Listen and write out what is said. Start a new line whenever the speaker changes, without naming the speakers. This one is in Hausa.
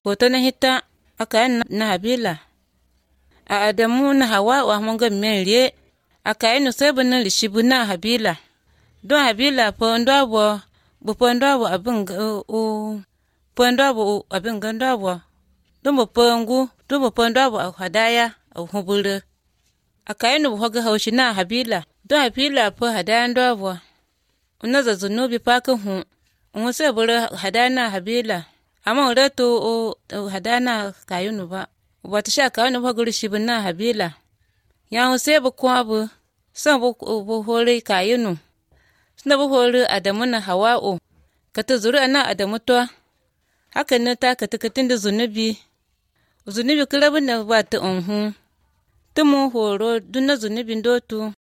Hoto na hita akayan na Habila. A Adamu na Hawa wa monga menrie akayan no sebe na lishibu na Habila. Don Habila pondo abo abin gando abo. Don bo pondo abo hadaya au hubule. Akayan no hoga haushi na Habila. Don Habila po hadaya ndo abo. Unaza zunubi paka hu. Unse bule hadaya na Habila. Ama uletu hadana kayunu ba. Watisha kayunu ba guri shibu na Habila. Ya unse bu kwabu. San bu hori kayunu. Sina bu hori Adamu na Hawa'u. Kata zuri ana Adamu to. Haka ne ta katikatin da zunubi. Zunubi kulabu na ba ta unhu. Tumu horo duna zunubin dotu.